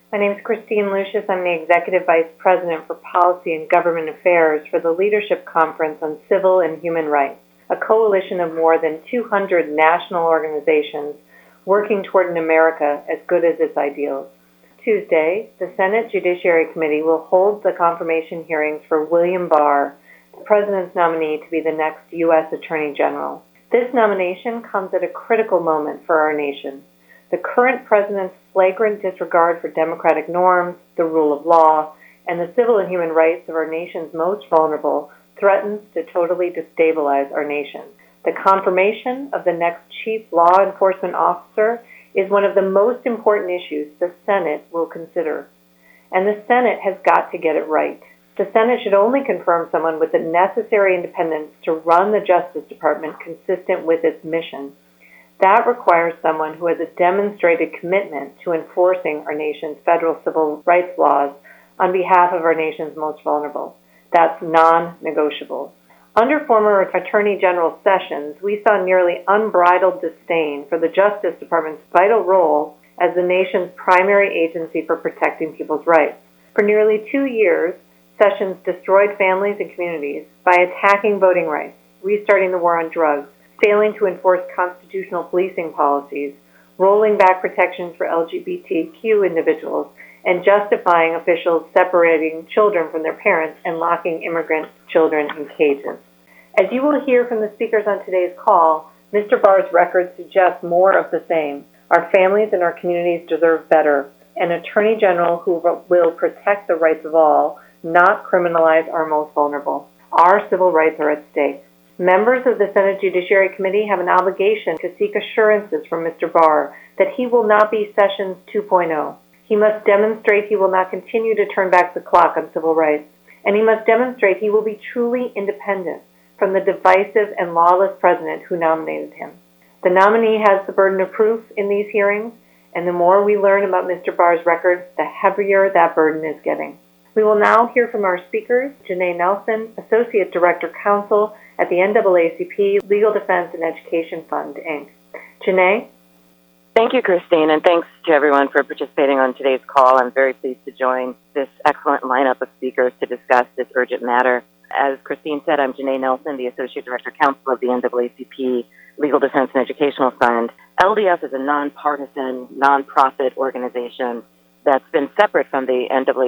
My name is Christine Lucius. I'm the Executive Vice President for Policy and Government Affairs for the Leadership Conference on Civil and Human Rights, a coalition of more than 200 national organizations working toward an America as good as its ideals. Tuesday, the Senate Judiciary Committee will hold the confirmation hearings for William Barr, the President's nominee to be the next U.S. Attorney General. This nomination comes at a critical moment for our nation. The current President's flagrant disregard for democratic norms, the rule of law, and the civil and human rights of our nation's most vulnerable threatens to totally destabilize our nation. The confirmation of the next Chief Law Enforcement Officer is one of the most important issues the Senate will consider. And the Senate has got to get it right. The Senate should only confirm someone with the necessary independence to run the Justice Department consistent with its mission. That requires someone who has a demonstrated commitment to enforcing our nation's federal civil rights laws on behalf of our nation's most vulnerable. That's non-negotiable. Under former Attorney General Sessions, we saw nearly unbridled disdain for the Justice Department's vital role as the nation's primary agency for protecting people's rights. For nearly 2 years, Sessions destroyed families and communities by attacking voting rights, restarting the war on drugs, failing to enforce constitutional policing policies, rolling back protections for LGBTQ individuals, and justifying officials separating children from their parents and locking immigrant children in cages. As you will hear from the speakers on today's call, Mr. Barr's record suggests more of the same. Our families and our communities deserve better. An Attorney General who will protect the rights of all, not criminalize our most vulnerable. Our civil rights are at stake. Members of the Senate Judiciary Committee have an obligation to seek assurances from Mr. Barr that he will not be Sessions 2.0. He must demonstrate he will not continue to turn back the clock on civil rights, and he must demonstrate he will be truly independent from the divisive and lawless president who nominated him. The nominee has the burden of proof in these hearings, and the more we learn about Mr. Barr's record, the heavier that burden is getting. We will now hear from our speakers, Janae Nelson, Associate Director Counsel at the NAACP Legal Defense and Education Fund, Inc. Janae? Thank you, Christine, and thanks to everyone for participating on today's call. I'm very pleased to join this excellent lineup of speakers to discuss this urgent matter. As Christine said, I'm Janae Nelson, the Associate Director Counsel of the NAACP Legal Defense and Educational Fund. LDF is a nonpartisan, nonprofit organization that's been separate from the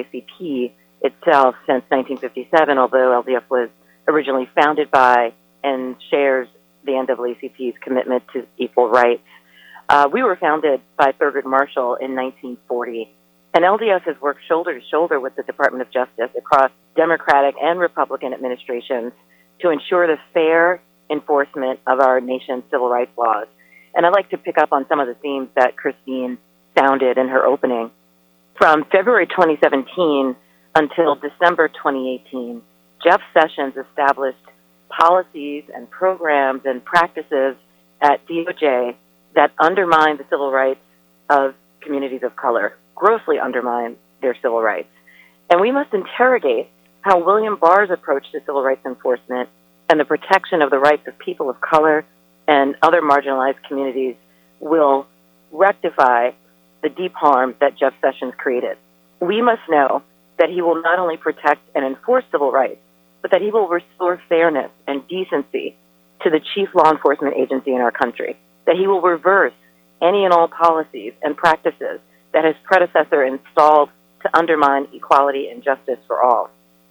NAACP itself since 1957, although LDF was originally founded by and shares the NAACP's commitment to equal rights. We were founded by Thurgood Marshall in 1940, and LDF has worked shoulder to shoulder with the Department of Justice across Democratic and Republican administrations to ensure the fair enforcement of our nation's civil rights laws. And I'd like to pick up on some of the themes that Christine sounded in her opening. From February 2017 until December 2018, Jeff Sessions established policies and programs and practices at DOJ that undermine the civil rights of communities of color, grossly undermine their civil rights. And we must interrogate how William Barr's approach to civil rights enforcement and the protection of the rights of people of color and other marginalized communities will rectify the deep harm that Jeff Sessions created. We must know that he will not only protect and enforce civil rights, but that he will restore fairness and decency to the chief law enforcement agency in our country, that he will reverse any and all policies and practices that his predecessor installed to undermine equality and justice for all.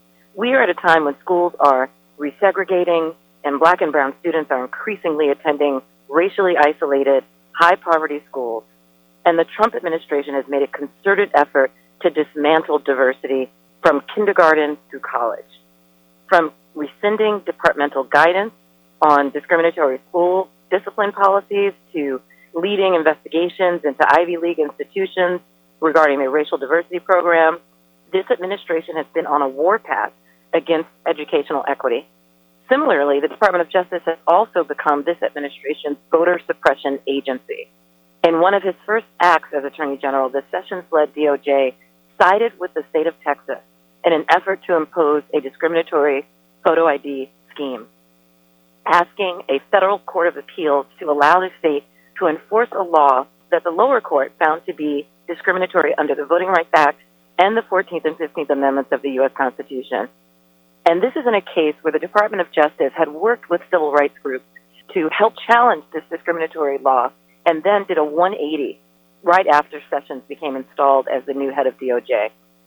We are at a time when schools are resegregating and black and brown students are increasingly attending racially isolated, high-poverty schools, and the Trump administration has made a concerted effort to dismantle diversity from kindergarten through college. From rescinding departmental guidance on discriminatory school discipline policies to leading investigations into Ivy League institutions regarding their racial diversity program, this administration has been on a warpath against educational equity. Similarly, the Department of Justice has also become this administration's voter suppression agency. In one of his first acts as Attorney General, the Sessions-led DOJ sided with the state of Texas in an effort to impose a discriminatory photo ID scheme, asking a federal court of appeals to allow the state to enforce a law that the lower court found to be discriminatory under the Voting Rights Act and the 14th and 15th Amendments of the U.S. Constitution. And this is in a case where the Department of Justice had worked with civil rights groups to help challenge this discriminatory law and then did a 180 right after Sessions became installed as the new head of DOJ.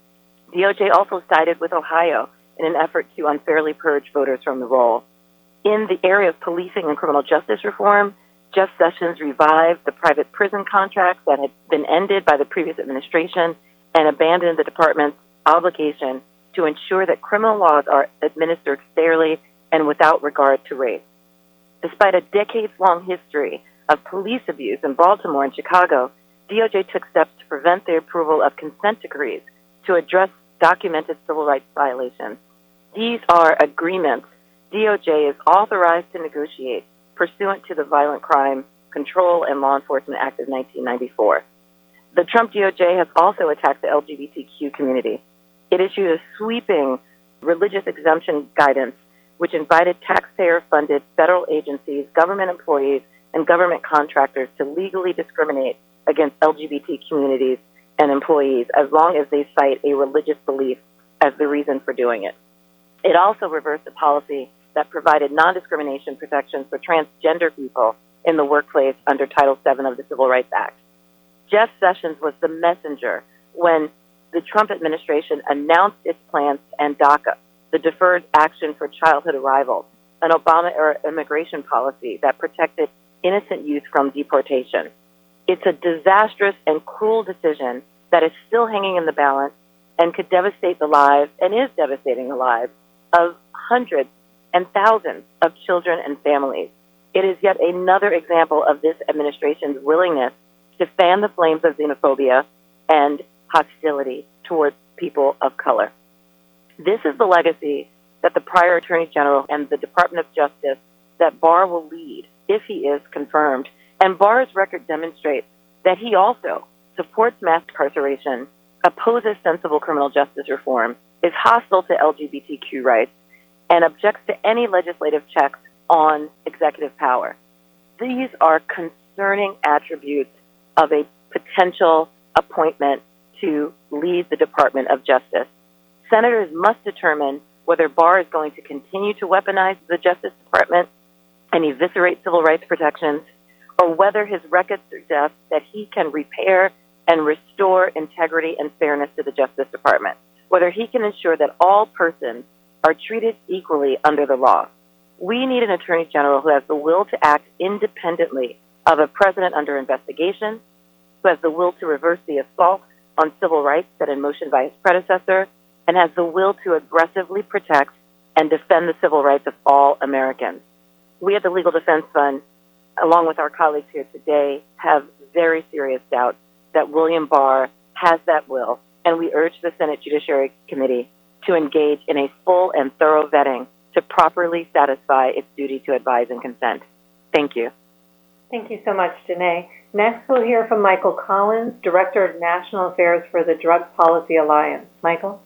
DOJ also sided with Ohio in an effort to unfairly purge voters from the roll. In the area of policing and criminal justice reform, Jeff Sessions revived the private prison contracts that had been ended by the previous administration and abandoned the department's obligation to ensure that criminal laws are administered fairly and without regard to race. Despite a decades-long history of police abuse in Baltimore and Chicago, DOJ took steps to prevent the approval of consent decrees to address documented civil rights violations. These are agreements DOJ is authorized to negotiate pursuant to the Violent Crime Control and Law Enforcement Act of 1994. The Trump DOJ has also attacked the LGBTQ community. It issued a sweeping religious exemption guidance which invited taxpayer-funded federal agencies, government employees, and government contractors to legally discriminate against LGBT communities and employees as long as they cite a religious belief as the reason for doing it. It also reversed a policy that provided non-discrimination protections for transgender people in the workplace under Title VII of the Civil Rights Act. Jeff Sessions was the messenger when the Trump administration announced its plans to end DACA, the Deferred Action for Childhood Arrivals, an Obama-era immigration policy that protected innocent youth from deportation. It's a disastrous and cruel decision that is still hanging in the balance and could devastate the lives, and is devastating the lives, of hundreds and thousands of children and families. It is yet another example of this administration's willingness to fan the flames of xenophobia and hostility towards people of color. This is the legacy that the prior Attorney General and the Department of Justice that Barr will lead if he is confirmed. And Barr's record demonstrates that he also supports mass incarceration, opposes sensible criminal justice reform, is hostile to LGBTQ rights, and objects to any legislative checks on executive power. These are concerning attributes of a potential appointment to lead the Department of Justice. Senators must determine whether Barr is going to continue to weaponize the Justice Department and eviscerate civil rights protections, or whether his record suggests that he can repair and restore integrity and fairness to the Justice Department, whether he can ensure that all persons are treated equally under the law. We need an Attorney General who has the will to act independently of a president under investigation, who has the will to reverse the assault on civil rights set in motion by his predecessor, and has the will to aggressively protect and defend the civil rights of all Americans. We at the Legal Defense Fund, along with our colleagues here today, have very serious doubts that William Barr has that will, and we urge the Senate Judiciary Committee to engage in a full and thorough vetting to properly satisfy its duty to advise and consent. Thank you. Thank you so much, Janae. Next, we'll hear from Michael Collins, Director of National Affairs for the Drug Policy Alliance. Michael?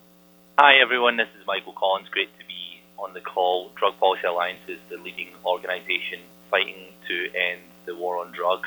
Hi, everyone. This is Michael Collins. Great to be on the call. Drug Policy Alliance is the leading organization fighting to end the war on drugs.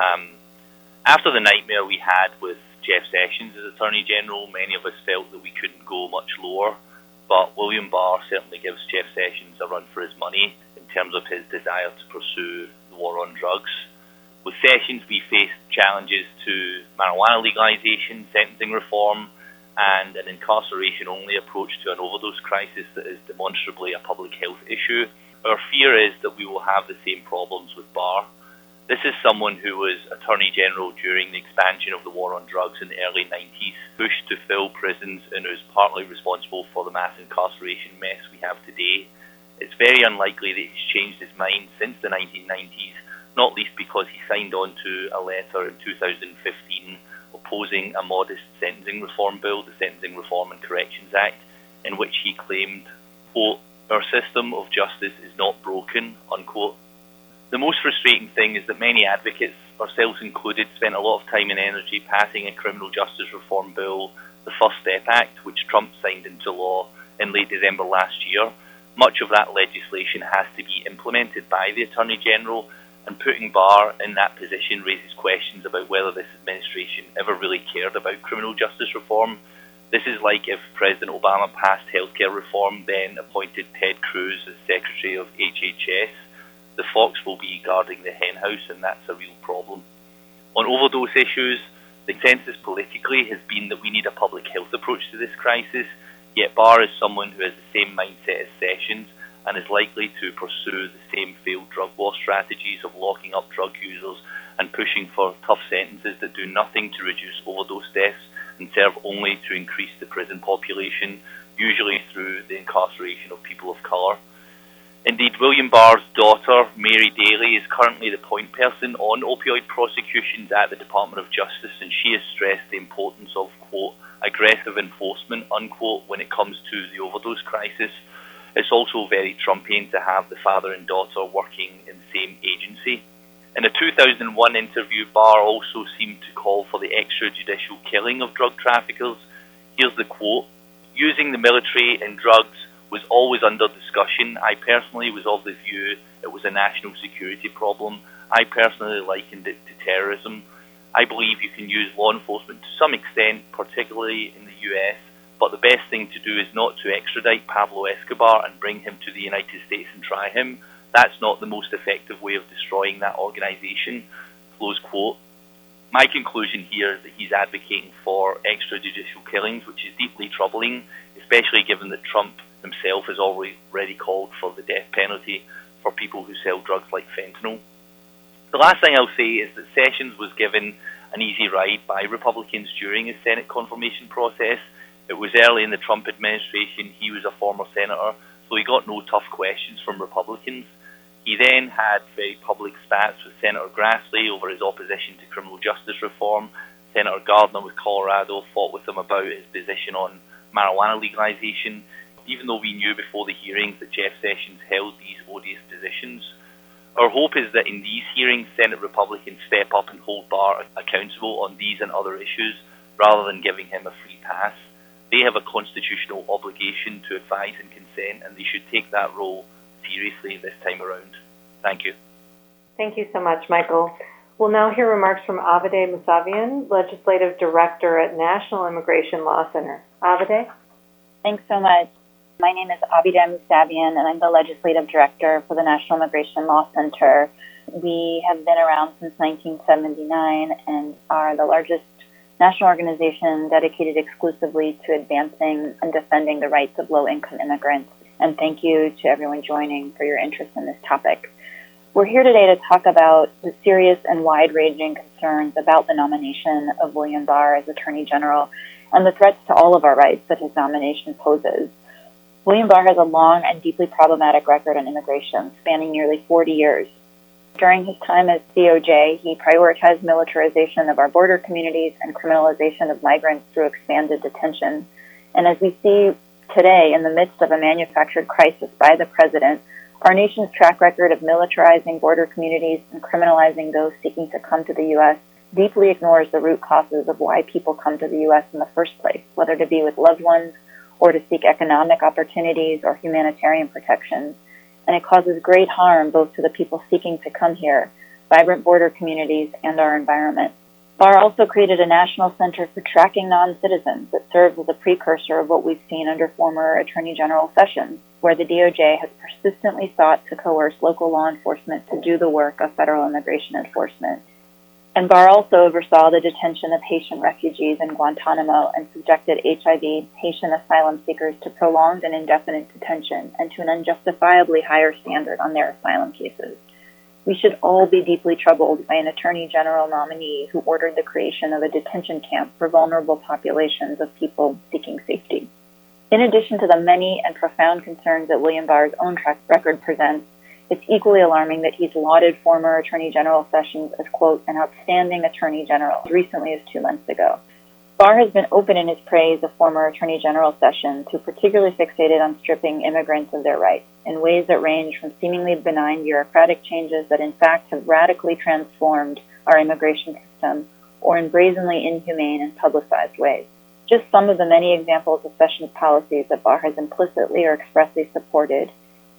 After the nightmare we had with Jeff Sessions as Attorney General, many of us felt that we couldn't go much lower, but William Barr certainly gives Jeff Sessions a run for his money in terms of his desire to pursue the war on drugs. With Sessions, we faced challenges to marijuana legalization, sentencing reform, and an incarceration-only approach to an overdose crisis that is demonstrably a public health issue. Our fear is that we will have the same problems with Barr. This is someone who was Attorney General during the expansion of the war on drugs in the early 90s, pushed to fill prisons, and who's partly responsible for the mass incarceration mess we have today. It's very unlikely that he's changed his mind since the 1990s, not least because he signed on to a letter in 2015 opposing a modest sentencing reform bill, the Sentencing Reform and Corrections Act, in which he claimed, quote, "Our system of justice is not broken," unquote. The most frustrating thing is that many advocates, ourselves included, spent a lot of time and energy passing a criminal justice reform bill, the First Step Act, which Trump signed into law in late December last year. Much of that legislation has to be implemented by the Attorney General, and putting Barr in that position raises questions about whether this administration ever really cared about criminal justice reform. This is like if President Obama passed healthcare reform, then appointed Ted Cruz as Secretary of HHS. The fox will be guarding the henhouse, and that's a real problem. On overdose issues, the consensus politically has been that we need a public health approach to this crisis, yet Barr is someone who has the same mindset as Sessions and is likely to pursue the same failed drug war strategies of locking up drug users and pushing for tough sentences that do nothing to reduce overdose deaths and serve only to increase the prison population, usually through the incarceration of people of colour. Indeed, William Barr's daughter, Mary Daly, is currently the point person on opioid prosecutions at the Department of Justice, and she has stressed the importance of, quote, aggressive enforcement, unquote, when it comes to the overdose crisis. It's also very Trumpian to have the father and daughter working in the same agency. In a 2001 interview, Barr also seemed to call for the extrajudicial killing of drug traffickers. Here's the quote: "Using the military in drugs was always under discussion. I personally was of the view it was a national security problem. I personally likened it to terrorism. I believe you can use law enforcement to some extent, particularly in the US, but the best thing to do is not to extradite Pablo Escobar and bring him to the United States and try him. That's not the most effective way of destroying that organization," close quote. My conclusion here is that he's advocating for extrajudicial killings, which is deeply troubling, especially given that Trump himself has already called for the death penalty for people who sell drugs like fentanyl. The last thing I'll say is that Sessions was given an easy ride by Republicans during his Senate confirmation process. It was early in the Trump administration. He was a former senator, so he got no tough questions from Republicans. He then had very public spats with Senator Grassley over his opposition to criminal justice reform. Senator Gardner with Colorado fought with him about his position on marijuana legalization, even though we knew before the hearings that Jeff Sessions held these odious positions. Our hope is that in these hearings, Senate Republicans step up and hold Barr accountable on these and other issues, rather than giving him a free pass. They have a constitutional obligation to advise and consent, and they should take that role seriously this time around. Thank you. Thank you so much, Michael. We'll now hear remarks from Abide Mousavian, Legislative Director at National Immigration Law Center. Abide? Thanks so much. My name is Abide Mousavian, and I'm the Legislative Director for the National Immigration Law Center. We have been around since 1979 and are the largest national organization dedicated exclusively to advancing and defending the rights of low-income immigrants. And thank you to everyone joining for your interest in this topic. We're here today to talk about the serious and wide-ranging concerns about the nomination of William Barr as Attorney General and the threats to all of our rights that his nomination poses. William Barr has a long and deeply problematic record on immigration, spanning nearly 40 years. During his time as DOJ, he prioritized militarization of our border communities and criminalization of migrants through expanded detention. And as we see today, in the midst of a manufactured crisis by the president, our nation's track record of militarizing border communities and criminalizing those seeking to come to the U.S. deeply ignores the root causes of why people come to the U.S. in the first place, whether to be with loved ones or to seek economic opportunities or humanitarian protections. And it causes great harm both to the people seeking to come here, vibrant border communities, and our environment. Barr also created a national center for tracking non-citizens that serves as a precursor of what we've seen under former Attorney General Sessions, where the DOJ has persistently sought to coerce local law enforcement to do the work of federal immigration enforcement. And Barr also oversaw the detention of Haitian refugees in Guantanamo and subjected HIV Haitian asylum seekers to prolonged and indefinite detention and to an unjustifiably higher standard on their asylum cases. We should all be deeply troubled by an Attorney General nominee who ordered the creation of a detention camp for vulnerable populations of people seeking safety. In addition to the many and profound concerns that William Barr's own track record presents, it's equally alarming that he's lauded former Attorney General Sessions as, quote, an outstanding Attorney General as recently as 2 months ago. Barr has been open in his praise of former Attorney General Sessions, who particularly fixated on stripping immigrants of their rights in ways that range from seemingly benign bureaucratic changes that in fact have radically transformed our immigration system or in brazenly inhumane and publicized ways. Just some of the many examples of Sessions' policies that Barr has implicitly or expressly supported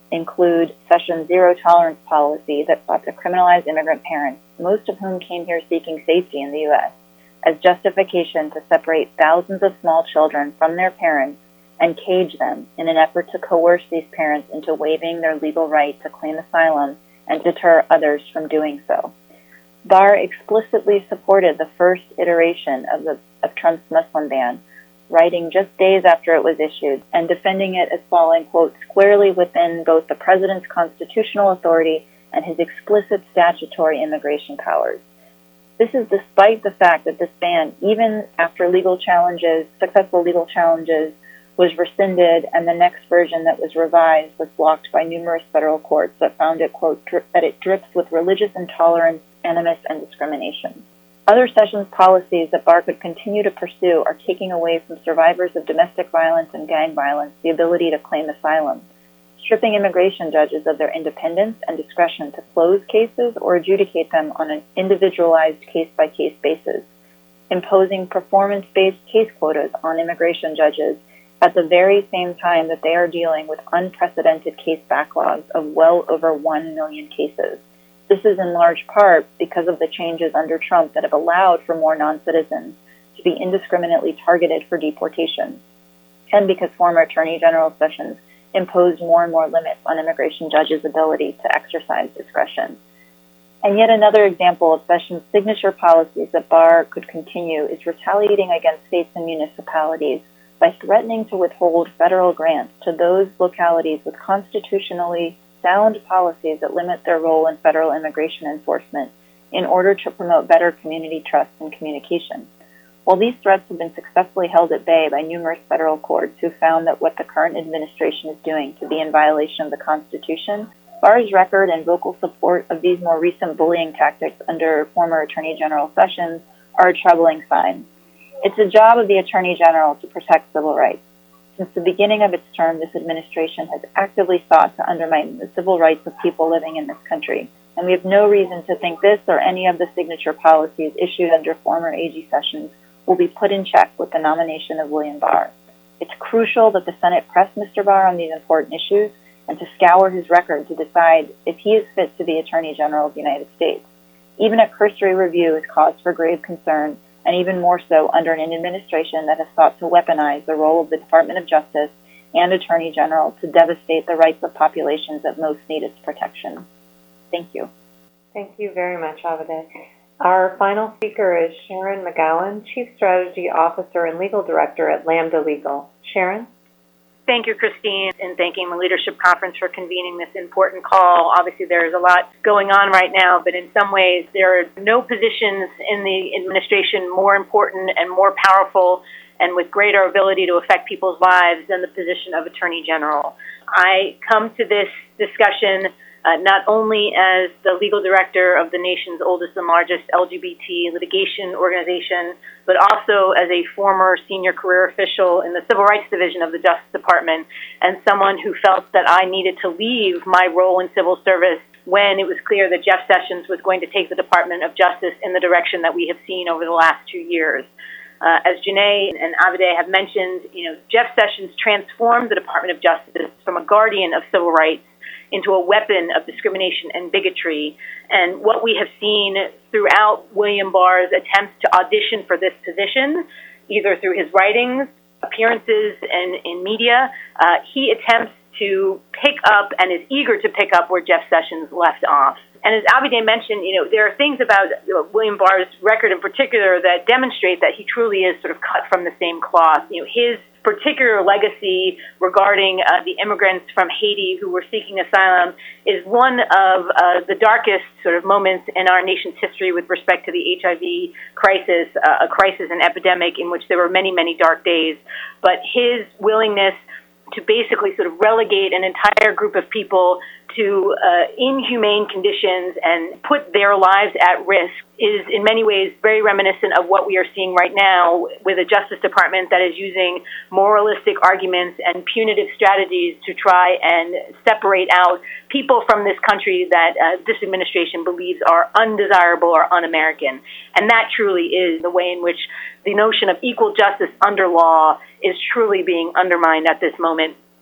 include Sessions' zero-tolerance policy that sought to criminalize immigrant parents, most of whom came here seeking safety in the U.S., as justification to separate thousands of small children from their parents and cage them in an effort to coerce these parents into waiving their legal right to claim asylum and deter others from doing so. Barr explicitly supported the first iteration of Trump's Muslim ban, writing just days after it was issued and defending it as falling, quote, squarely within both the president's constitutional authority and his explicit statutory immigration powers. This is despite the fact that this ban, even after successful legal challenges, was rescinded, and the next version that was revised was blocked by numerous federal courts that found it, quote, that it drips with religious intolerance, animus, and discrimination. Other Sessions policies that Barr could continue to pursue are taking away from survivors of domestic violence and gang violence the ability to claim asylum, stripping immigration judges of their independence and discretion to close cases or adjudicate them on an individualized case-by-case basis, imposing performance-based case quotas on immigration judges at the very same time that they are dealing with unprecedented case backlogs of well over 1 million cases. This is in large part because of the changes under Trump that have allowed for more non-citizens to be indiscriminately targeted for deportation, and because former Attorney General Sessions imposed more and more limits on immigration judges' ability to exercise discretion. And yet another example of Sessions' signature policies that Barr could continue is retaliating against states and municipalities by threatening to withhold federal grants to those localities with constitutionally sound policies that limit their role in federal immigration enforcement in order to promote better community trust and communication. While these threats have been successfully held at bay by numerous federal courts who found that what the current administration is doing to be in violation of the Constitution, Barr's record and vocal support of these more recent bullying tactics under former Attorney General Sessions are a troubling sign. It's the job of the Attorney General to protect civil rights. Since the beginning of its term, this administration has actively sought to undermine the civil rights of people living in this country, and we have no reason to think this or any of the signature policies issued under former AG Sessions will be put in check with the nomination of William Barr. It's crucial that the Senate press Mr. Barr on these important issues and to scour his record to decide if he is fit to be Attorney General of the United States. Even a cursory review is cause for grave concern, and even more so under an administration that has sought to weaponize the role of the Department of Justice and Attorney General to devastate the rights of populations that most need its protection. Thank you. Thank you very much, Abide. Our final speaker is Sharon McGowan, Chief Strategy Officer and Legal Director at Lambda Legal. Sharon? Thank you, Christine, and thanking the Leadership Conference for convening this important call. Obviously, there's a lot going on right now, but in some ways, there are no positions in the administration more important and more powerful and with greater ability to affect people's lives than the position of Attorney General. I come to this discussion not only as the legal director of the nation's oldest and largest LGBT litigation organization, but also as a former senior career official in the Civil Rights Division of the Justice Department, and someone who felt that I needed to leave my role in civil service when it was clear that Jeff Sessions was going to take the Department of Justice in the direction that we have seen over the last 2 years. As Janae and Abide have mentioned, Jeff Sessions transformed the Department of Justice from a guardian of civil rights into a weapon of discrimination and bigotry. And what we have seen throughout William Barr's attempts to audition for this position, either through his writings, appearances, and in media, he attempts to pick up and is eager to pick up where Jeff Sessions left off. And as Abide mentioned, there are things about William Barr's record in particular that demonstrate that he truly is sort of cut from the same cloth. His particular legacy regarding the immigrants from Haiti who were seeking asylum is one of the darkest sort of moments in our nation's history with respect to the HIV crisis, a crisis, an epidemic in which there were many, many dark days. But his willingness to basically sort of relegate an entire group of people to inhumane conditions and put their lives at risk is in many ways very reminiscent of what we are seeing right now with a Justice Department that is using moralistic arguments and punitive strategies to try and separate out people from this country that this administration believes are undesirable or un-American. And that truly is the way in which the notion of equal justice under law is truly being undermined at this moment.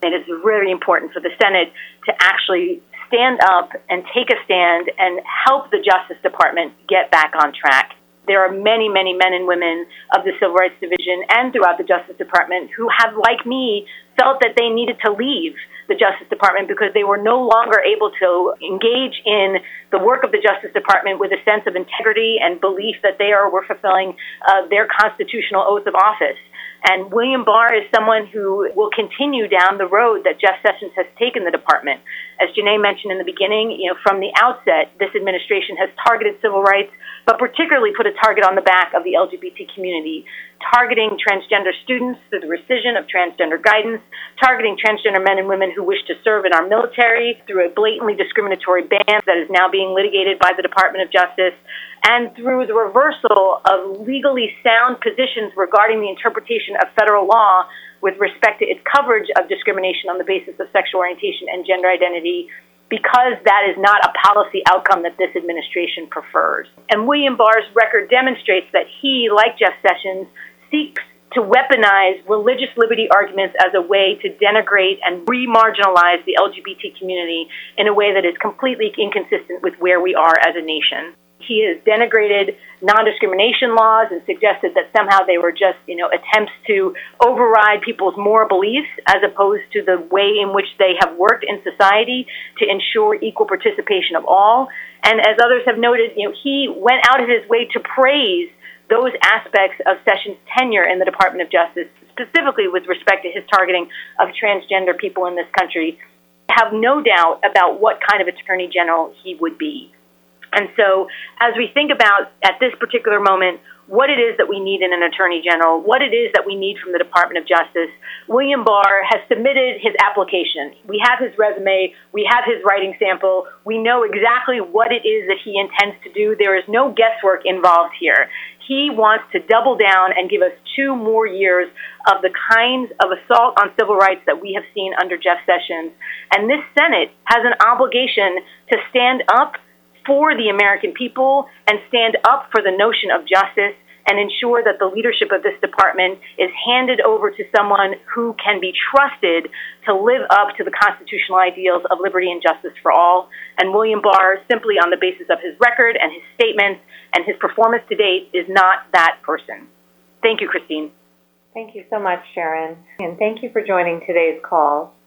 It is really important for the Senate to actually stand up and take a stand and help the Justice Department get back on track. There are many, many men and women of the Civil Rights Division and throughout the Justice Department who have, like me, felt that they needed to leave the Justice Department because they were no longer able to engage in the work of the Justice Department with a sense of integrity and belief that they were fulfilling their constitutional oath of office. And William Barr is someone who will continue down the road that Jeff Sessions has taken the department. As Janae mentioned in the beginning, from the outset, this administration has targeted civil rights, but particularly put a target on the back of the LGBT community, targeting transgender students through the rescission of transgender guidance, targeting transgender men and women who wish to serve in our military through a blatantly discriminatory ban that is now being litigated by the Department of Justice, and through the reversal of legally sound positions regarding the interpretation of federal law with respect to its coverage of discrimination on the basis of sexual orientation and gender identity, because that is not a policy outcome that this administration prefers. And William Barr's record demonstrates that he, like Jeff Sessions, seeks to weaponize religious liberty arguments as a way to denigrate and re-marginalize the LGBT community in a way that is completely inconsistent with where we are as a nation. He has denigrated non-discrimination laws and suggested that somehow they were just, attempts to override people's moral beliefs as opposed to the way in which they have worked in society to ensure equal participation of all. And as others have noted, he went out of his way to praise those aspects of Sessions' tenure in the Department of Justice, specifically with respect to his targeting of transgender people in this country. I have no doubt about what kind of attorney general he would be. And so as we think about, at this particular moment, what it is that we need in an attorney general, what it is that we need from the Department of Justice, William Barr has submitted his application. We have his resume. We have his writing sample. We know exactly what it is that he intends to do. There is no guesswork involved here. He wants to double down and give us 2 more years of the kinds of assault on civil rights that we have seen under Jeff Sessions. And this Senate has an obligation to stand up for the American people and stand up for the notion of justice and ensure that the leadership of this department is handed over to someone who can be trusted to live up to the constitutional ideals of liberty and justice for all. And William Barr, simply on the basis of his record and his statements and his performance to date, is not that person. Thank you, Christine. Thank you so much, Sharon. And thank you for joining today's call.